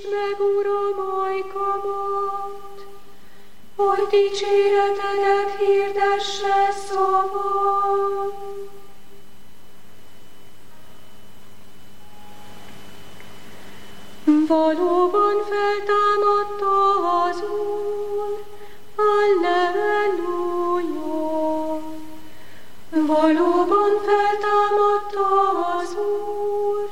meg, Uram, ajkamat, hogy dicséretedet hirdesse szavam. Valóban feltámadta az Úr, halleluja! Valóban feltámadta az Úr,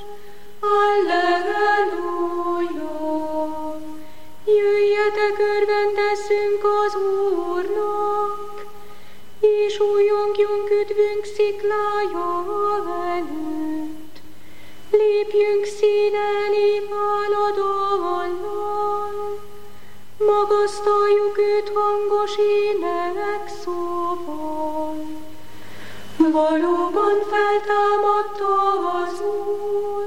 halleluja! Jöjjetek, örvendezzünk az Úrnak, és újjongjunk üdvünk sziklája előtt. Lépjünk színelni váladallal, magasztaljuk őt hangos ének szóval. Valóban feltámadta az Úr,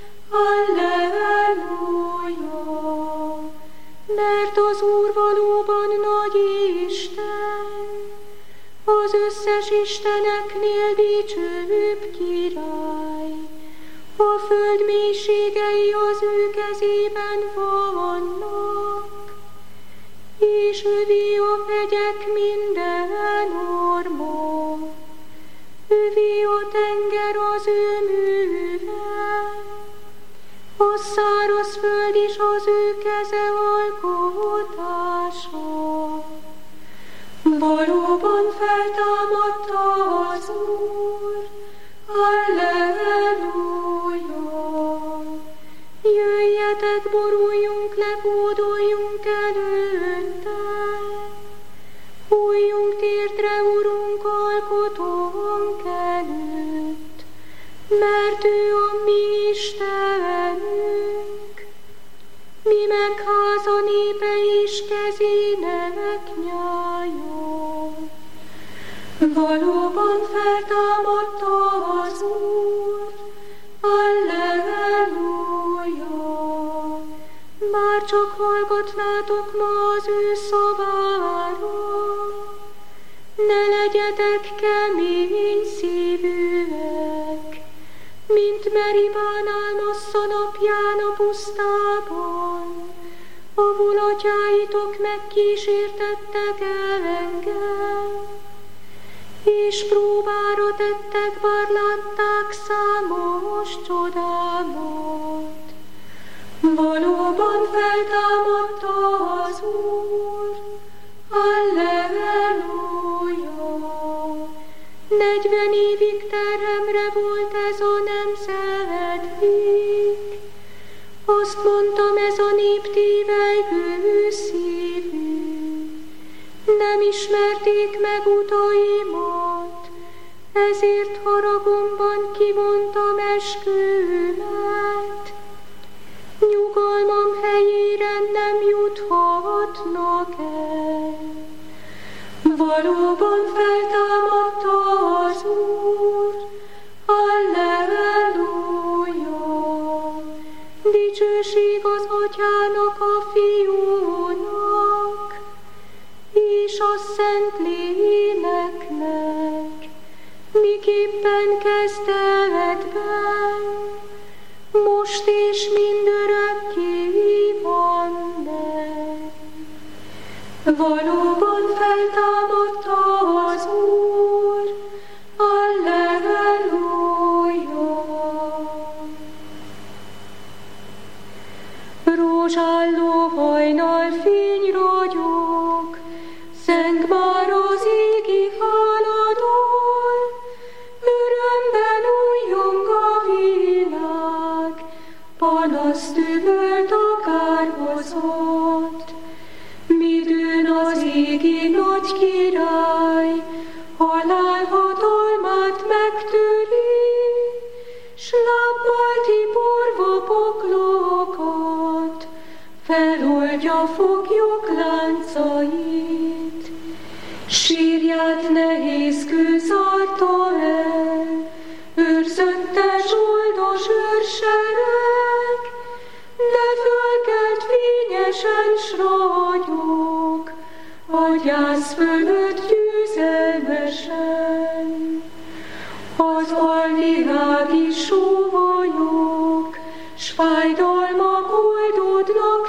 halleluja! Mert az Úr valóban nagy Isten, az összes isteneknél dicsőbb király. A föld mélységei az ő kezében vannak, és övé a hegyek minden orma. Övé a tenger az ő műve, a száraz föld is az ő keze alkotása. Valóban feltámadta az Úr, halleluja! Jöjjetek, boruljunk le, hódoljunk előtte, újjunk térdre, Urunk, alkotónk előtt, mert ő a mi Istenünk, mi meg háza népe is kezének nyája. Valóban feltámadta az Úr, halleluja! Már csak hallgatnátok ma az ő szavára, ne legyetek kemény szívűek, mint Meribán Massza napján a pusztában, ahol atyáitok megkísértettek engem, és próbára tettek, bár látták számos csodámat. Valóban feltámadta az Úr, halleluja! 40 évig terhemre volt ez a nemzedék, azt mondtam, ez a nép tévelygő szívű, nem ismerték meg utaimat, ezért haragomban kimondtam eskümet. Nyugalmam helyére nem juthatnak el. Valóban feltámadta az Úr, halleluja! Dicsőség az Atyának, a Fiúnak, és a Szent Léleknek, miképpen kezdetben, most és mindörökké van meg. Valóban feltámadta az Úr, halleluja! Rózsálló hajnal fény ragyog, zeng már az égi haladón, örömben újjong a világ, panaszt üvölt a kárhozott. Midőn az égi nagy király halál hatalmát megtöri, s lábbal tiporva poklokat, feloldja foglyok láncait. Sírját nehéz kő zárta el, őrzöttes oldos őrsereg, de fölkelt fényesen s ragyog, a gyász fölött győzelmesen. Az alvilági sóvajok, s fájdalmak oldódnak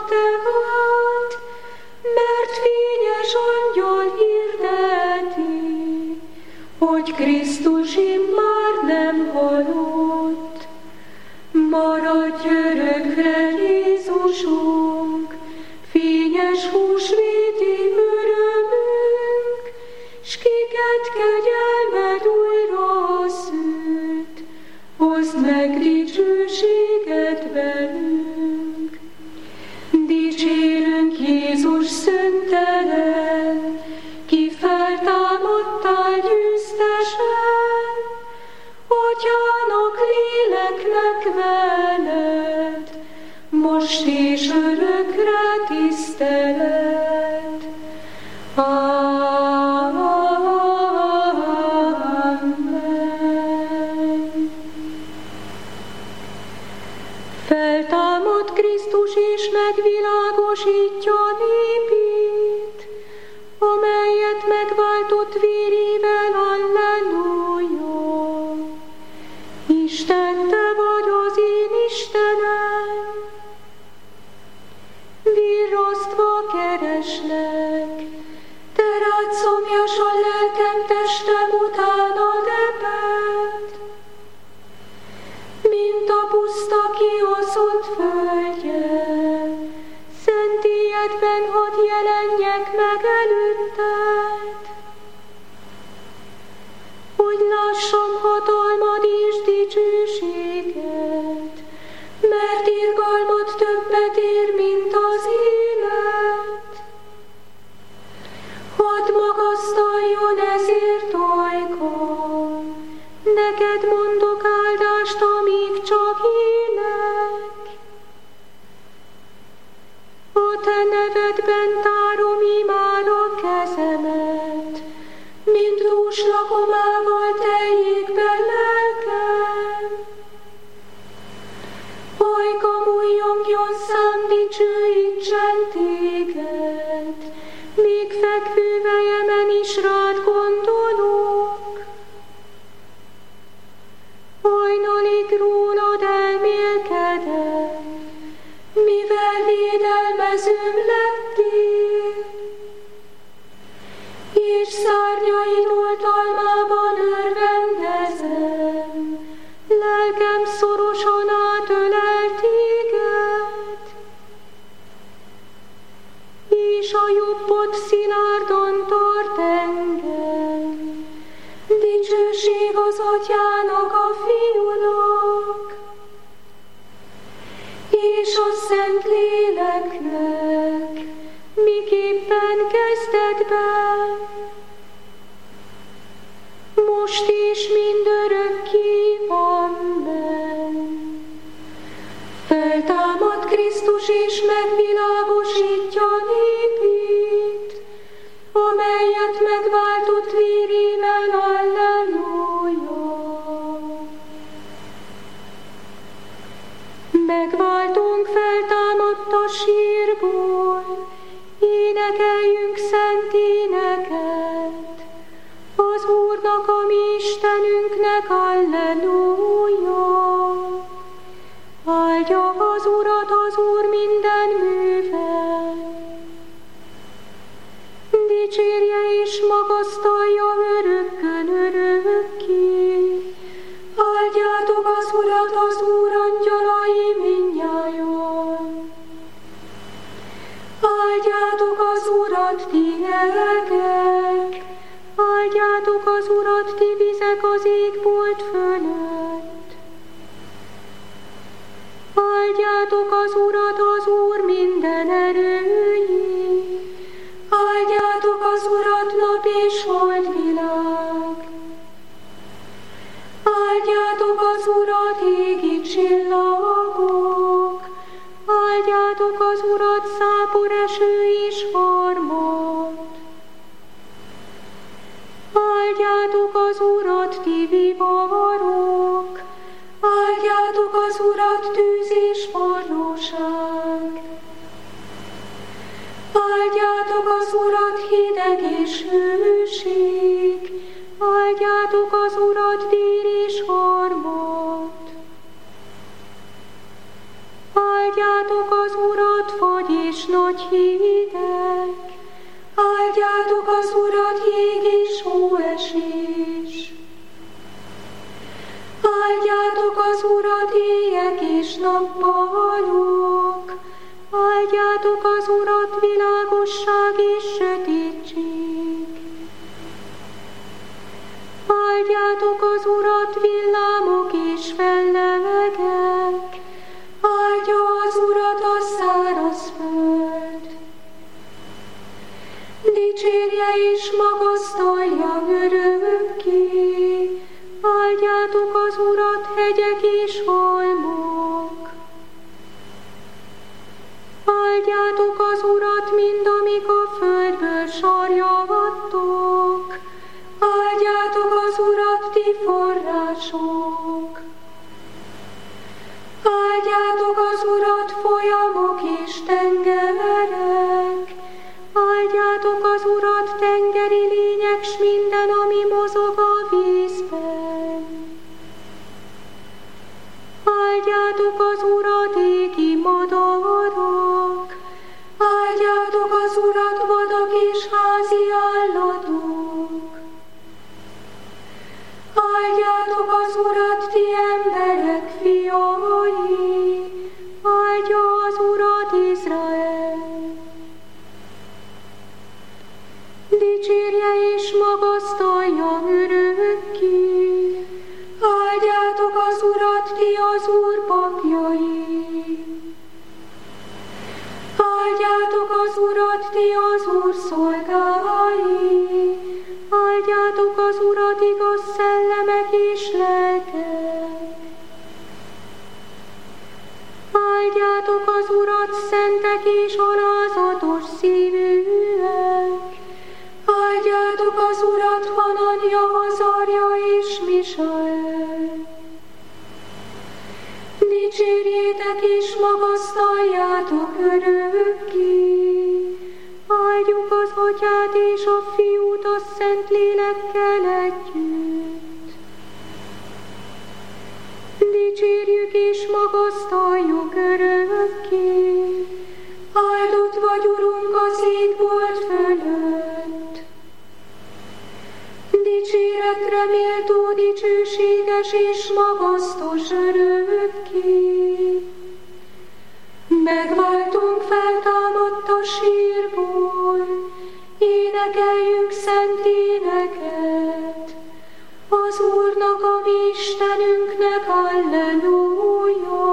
Jézusunk, fényes húsvéti örömünk, s kiket kegyelmed újra szült, hozd meg dicsőséget velünk. Dicsérünk Jézus szöntelen, ki feltámadtál győztesen, Atyának, léleknek veled, most és örökre tisztelet. Amen. Feltámad Krisztus és megvilágosítja népét, amelyet megváltott vérével, alleluja. Isten, te vagy az én Istenem, virrasztva kereslek, te rád szomjas a lelkem, testem utánad ebed, mint a puszta kiosztott földje, szentélyedben hadd jelenjek meg előtted, hogy lássam hatalmad és dicsőséget, mert irgalmad többet ér, mint az élet. Hadd magasztaljon ezért ajkam, neked mondok áldást, amíg csak élek. A te nevedben tárom imádva kezemet, mint dús lakomával teljék be lelkem. Ajkam újjongjon szám, dicsőítsen téged, még fekvő vejemen is rád gondolok. Hajnalig rólad elmélkedem, mivel védelmezőm lettél, és szárnyaid oltalmában örvendezem, lelkem szorosan átölel téged, és a jobbod szilárdan tart engem. Dicsőség az Atyának, a Fiúnak, és a Szentléleknek, miképpen kezdetben, most és mindörökké, amen. Feltámad Krisztus és megvilágosítja népét, amelyet megváltott vérével, alleluja. Megváltunk feltámadt a sírból, énekeljünk szent éneket, az Úrnak, a mi Istenünknek, alleluja. Áldja az Urat az Úr minden műve, dicsérje és magasztalja örökkön örökké. Áldjátok az Urat, az Úr angyalai mindnyájan. Áldjátok az Urat, ti elegek, áldjátok az Urat, ti vizek az égbolt fölött. Áldjátok az Urat, az Úr minden erői, áldjátok az Urat, nap és holdvilág. Áldjátok az Urat, égi csillagok, áldjátok az Urat, szápor eső és harmat. Áldjátok az Urat, ti vivarok, áldjátok az Urat, tűz és forróság. Áldjátok az Urat, hideg és hőség, áldjátok az Urat, dír és harmat. Áldjátok az Urat, fagy és nagy hideg, áldjátok az Urat, jég és hóesés. Áldjátok az Urat, éjek és nappalok, Áldjátok az Urat, világosság és sötétség. Áldjátok az Urat, villámok és fellemegek. Áldja az Urat a száraz föld. Dicsérje és magasztalja örökké. Áldjátok az Urat, hegyek és halmok. Áldjátok az Urat, mind amik a földből sarjadtok. Áldjátok az Urat, ti források. Áldjátok az Urat, folyamok és tengerek. Áldjátok az Urat, tengeri lények, s minden, ami mozog a vízben. Áldjátok az Urat, égi madarak. Áldjátok az Urat, vadak és házi állatok. Áldjátok az Urat, ti emberek fiai. Áldja az Urat Izrael. Dicsérje és magasztalja örökké. Áldjátok az Urat, ti az Úr papjai. Áldjátok az Urat, ti az Úr szolgái. Áldjátok az Urat, igaz szellemek és lelkek. Áldjátok az Urat, szentek és alázatos szívűek. Áldjátok az Urat, Hananja, Azarja és Misael. Dicsérjétek és magasztaljátok örökké. Áldjuk az Atyát és a Fiút a Szentlélekkel együtt. Dicsérjük és magasztaljuk örökké. Áldott vagy, Urunk, az égbolt fölött. Dicséretre méltó, dicsőséges és magasztos örökké. Megváltunk feltámadt a sírból, énekeljük szent éneket. Az Úrnak, a mi Istenünknek, halleluja!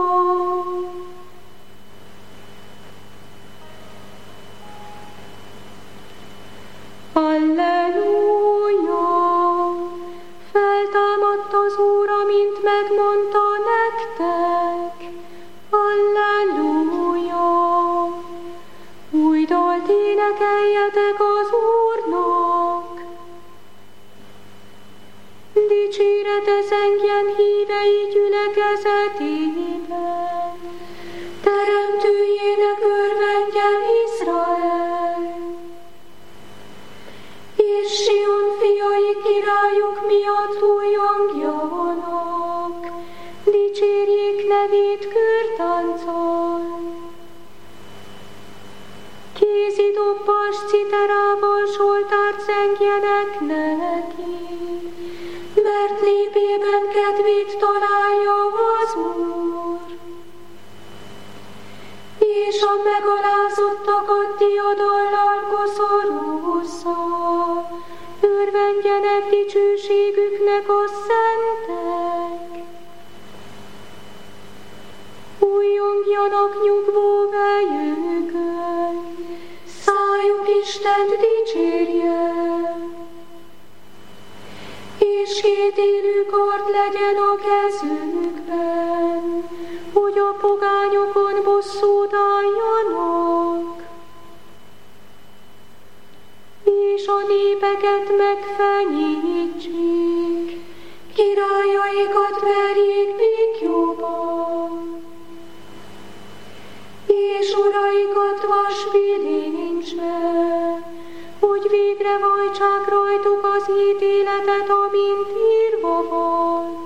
Halleluja! Feltámadt az Úr, amint megmondta nektek. Halleluja! Új dalt énekeljetek az Úrnak. Dicsérete zengjen hívei gyülekezetében. Teremtőjének örvendjen Izrael. És Sion fiai királyuk miatt újongjanak. Dicsérjék nevét kürtánccal. Kézi dobbas citerával zsoltárt zengjenek neki, mert népében kedvét találja az Úr. És a megalázottakat diadallal koszorúzza, örvendjenek dicsőségüknek a szentek. Újjongjanak nyugvó vejükön, szájuk Istent dicsérje. És kétélű kard legyen a kezükben, hogy a pogányokon bosszút álljanak. És a népeket megfenyítsék, királyaikat verjék békjóba. És uraikat vasbilincsbe, hogy végre vajtsák rajtuk az ítéletet, amint írva van.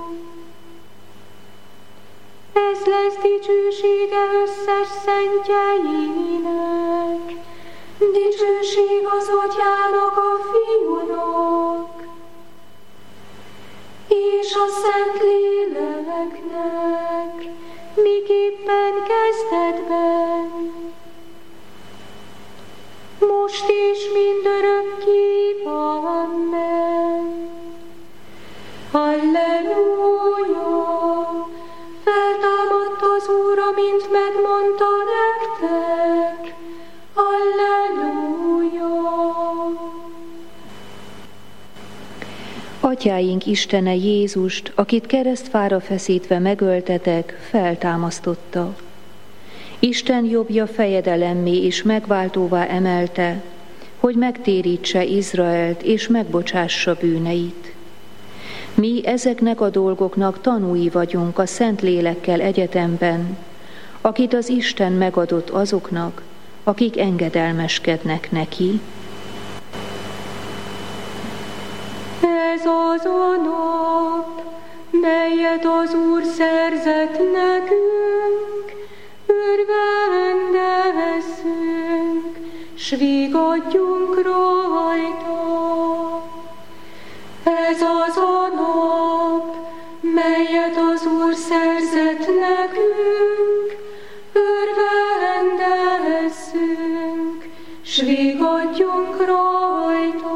Ez lesz dicsősége összes szentjeinek, dicsőség az Atyának, a Fiúnak, és a Szentléleknek, miképpen kezdetben, nektek. Halleluja! Atyáink Istene Jézust, akit keresztfára feszítve megöltetek, feltámasztotta. Isten jobbja fejedelemmé és megváltóvá emelte, hogy megtérítse Izraelt és megbocsássa bűneit. Mi ezeknek a dolgoknak tanúi vagyunk a Szentlélekkel egyetemben, akit az Isten megadott azoknak, akik engedelmeskednek neki. Ez az a nap, melyet az Úr szerzett nekünk, örvendezzünk, s vigadjunk rajta. Ez az a nap, melyet az Úr szerzett nekünk, örvendezzünk, s vigadjunk rajta.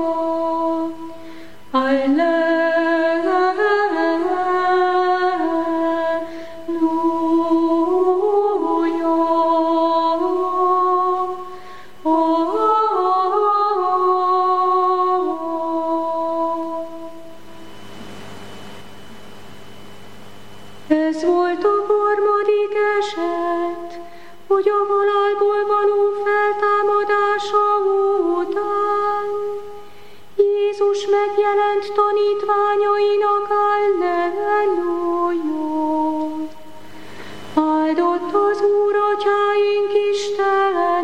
Ez volt a harmadik eset, hogy a halálból való feltámadása után Jézus megjelent tanítványainak. Halleluja! Áldott az Úr atyáink Istene,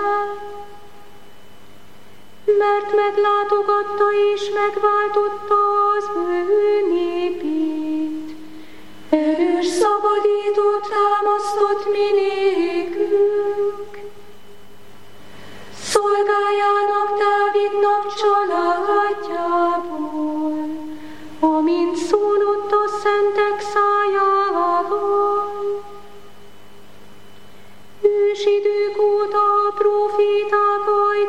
mert meglátogatta és megváltotta az ő népét. Erős szabadítót támasztott mi nékünk, szolgájának Dávidnak családjából, amint szólott a szentek szájával. Ősidők óta a próféták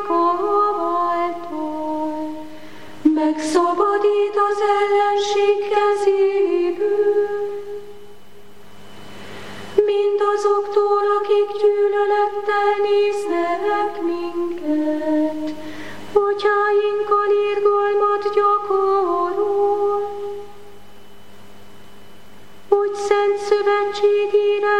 ajkával megszabadít az ellenség kezéből, mindazoktól, akik gyűlölettel néznek minket, atyáinkkal irgalmat gyakorol, hogy szent szövetségére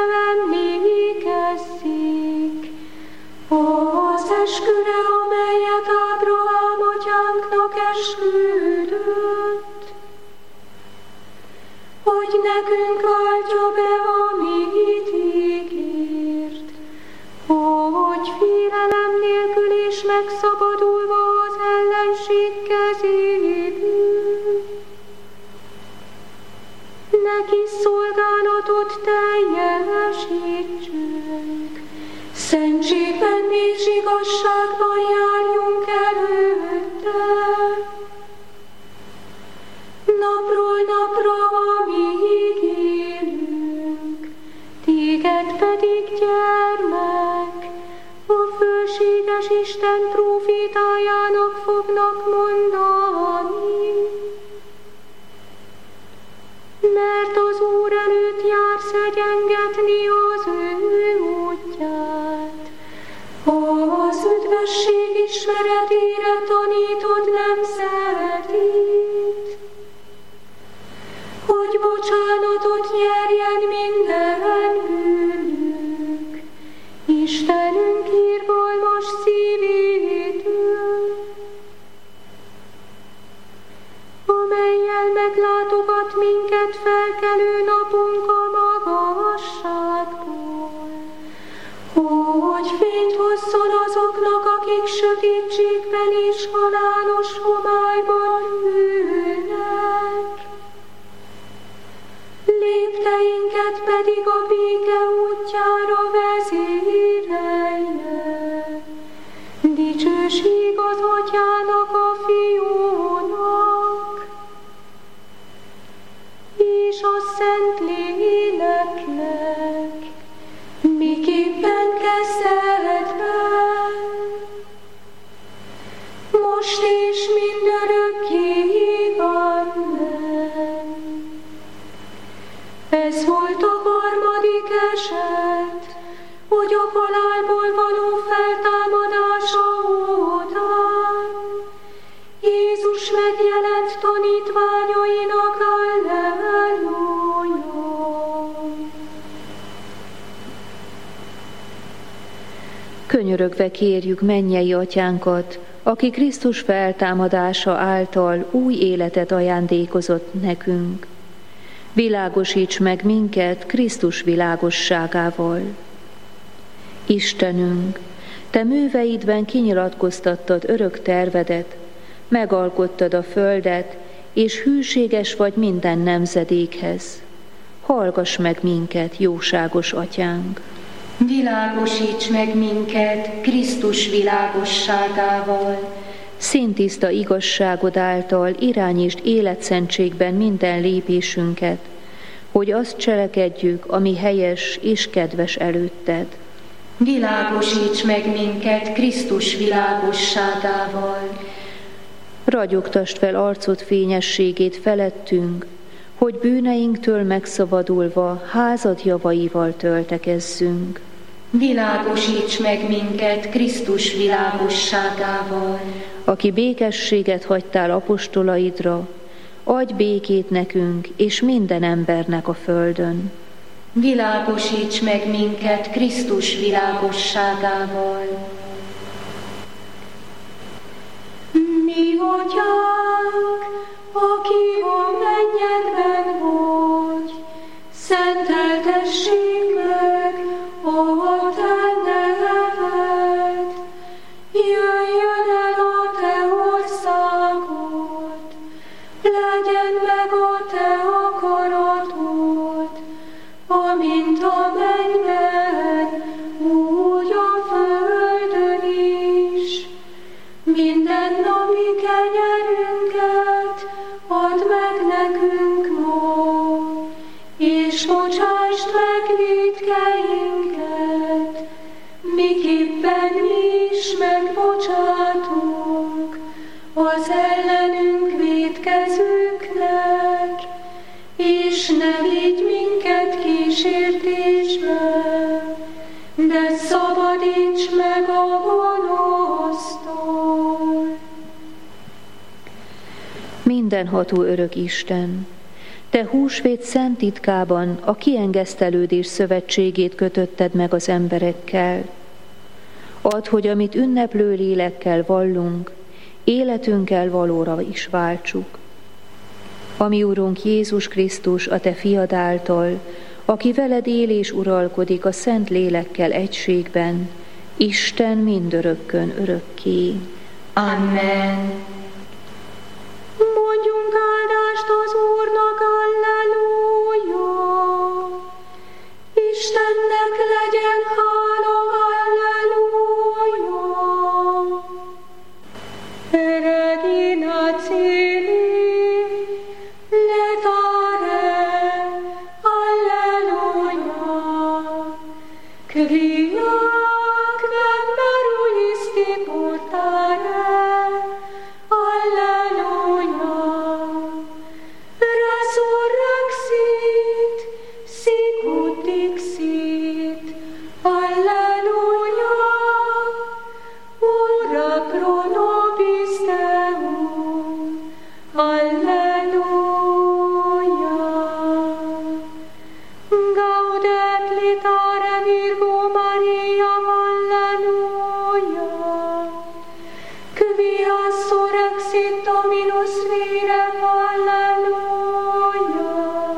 emlékezzék, az esküre, amelyet Ábrahám atyánknak esküdött, hogy nekünk váltja be, amit ígért, hogy félelem nélkül és megszabadulva az ellenség kezéből neki szolgálatot teljesítsünk, szentségben és igazságban járjunk előtte. Napról napra, amíg élünk, téged pedig, gyermek, a fölséges Isten prófétájának fognak mondani. Mert az Úr előtt jársz egyengetni az ő útját, az üdvösség ismeretére tanítod nemzetét, hogy bocsánatot nyerjen minden bűnük, Istenünk irgalmas szívétől, amellyel meglátogat minket felkelő napunk a magasságból, hogy fényt hozzon azoknak, akik sötétségben és halálos homályban ülnek. Lépteinket pedig a béke útjára vezérelje. Dicsőség az Atyának, a Fiúnak, és a Szentléleknek, miképpen kezdetben, most halálból való feltámadása után Jézus megjelent tanítványainak, Alleluja! Könyörögve kérjük mennyei Atyánkat, aki Krisztus feltámadása által új életet ajándékozott nekünk. Világosíts meg minket Krisztus világosságával. Istenünk, Te műveidben kinyilatkoztattad örök tervedet, megalkottad a földet, és hűséges vagy minden nemzedékhez. Hallgass meg minket, jóságos Atyánk! Világosíts meg minket Krisztus világosságával. Színtiszta igazságod által irányítsd életszentségben minden lépésünket, hogy azt cselekedjük, ami helyes és kedves előtted. Világosíts meg minket Krisztus világosságával. Ragyogtasd fel arcod fényességét felettünk, hogy bűneinktől megszabadulva házad javaival töltekezzünk. Világosíts meg minket Krisztus világosságával. Aki békességet hagytál apostolaidra, adj békét nekünk és minden embernek a földön. Világosíts meg minket Krisztus világosságával. Mi Atyánk, aki a mennyekben vagy, szenteltessék meg a Te neved. Jöjjön el a Te országod, legyen meg a Te akaratod, amint a mennyben, úgy a földön is. Minden napi kenyerünket add meg nekünk ma, és bocsásd meg vétkeinket, miképpen mi is megbocsátunk az ellenünk vétkezőknek, és ne vigy minket kísértésbe, de szabadíts meg a gonosztól. Mindenható örök Isten, Te húsvét szent titkában a kiengesztelődés szövetségét kötötted meg az emberekkel. Add, hogy amit ünneplő lélekkel vallunk, életünkkel valóra is váltsuk. Ami Urunk Jézus Krisztus, a Te fiad által, aki veled él és uralkodik a szent lélekkel egységben, Isten mindörökkön örökké. Amen. Mondjunk áldást az Úrnak, Alleluja! Istennek legyen hála, Alleluja! Regina Cili, letare, Alleluja! Criac meruisti portare, Alleluia. Resurrexit, sicut dixit, Alleluia. Ora pro nobis Deum, Alleluia. Gaudet litare Virgo Maria, Alleluia. Quia surrexit Dominus Virem, Alleluia.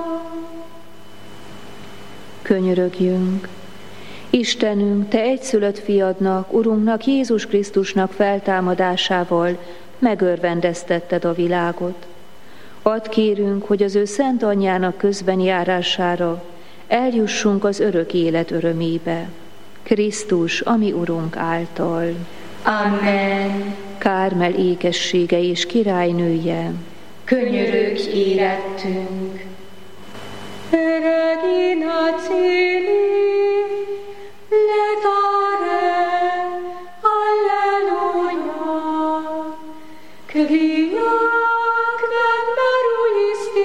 Könyörögjünk! Istenünk, Te egyszülött fiadnak, Urunknak, Jézus Krisztusnak feltámadásával megörvendeztetted a világot. Add kérünk, hogy az ő szent anyjának közben járására eljussunk az örök élet örömébe. Krisztus, ami Urunk által. Amen. Kármel ékessége és királynője, Könyörögj érettünk. Regina Cili, letare, Alleluia. Criac meruisti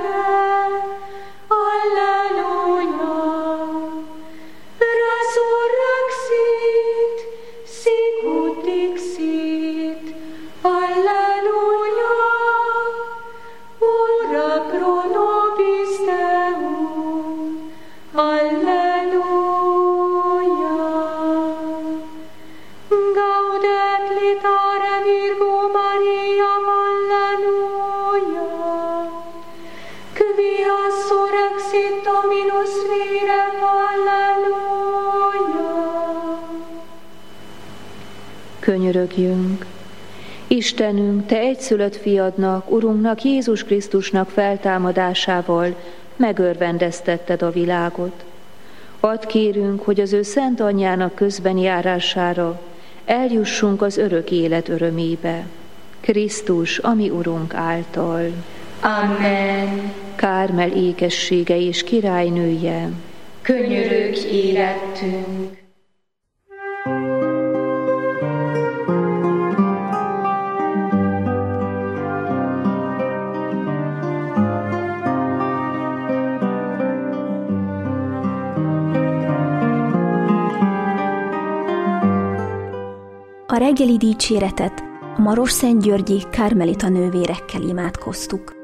portare, Alleluia. Resurrexit Könyörögjünk! Istenünk, Te egyszülött fiadnak, Urunknak, Jézus Krisztusnak feltámadásával megörvendeztetted a világot. Add kérünk, hogy az ő szent anyjának közben járására eljussunk az örök élet örömébe. Krisztus, a mi Urunk által. Amen. Kármel ékessége és királynője, Könyörögj érettünk. A reggeli dicséretet a Marosszentgyörgyi kármelita nővérekkel imádkoztuk.